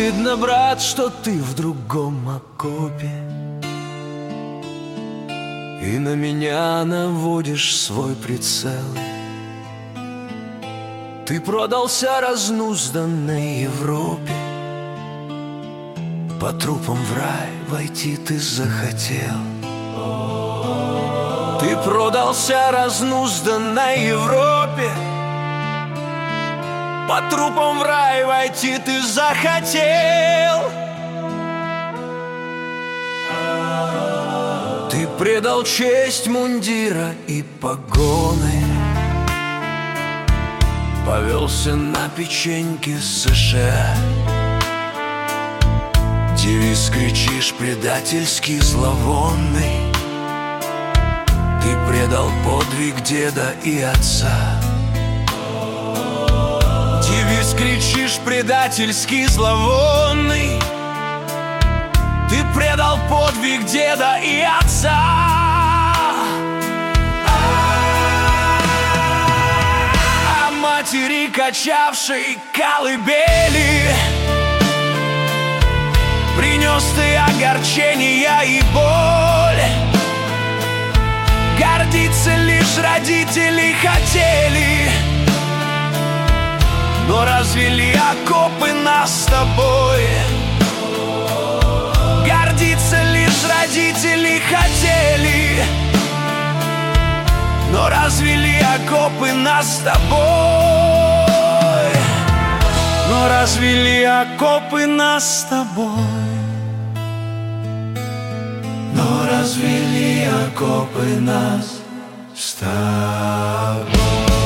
Видно, брат, что ты в другом окопе, и на меня наводишь свой прицел. Ты продался разнузданной Европе, по трупам в рай войти ты захотел. Ты продался разнузданной Европе, по трупам в рай войти ты захотел. Ты предал честь мундира и погоны, повелся на печеньки США. Девиз кричишь предательский, зловонный. Ты предал подвиг деда и отца. Девиз кричишь предательский, зловонный. Ты предал подвиг деда и отца. А матери, качавшей колыбели, принес ты огорчения и боль. Гордиться лишь родители хотели, но развели окопы нас с тобой. Гордиться лишь родители хотели, но развели окопы нас с тобой. Но развели окопы нас с тобой. Но развели окопы нас с тобой.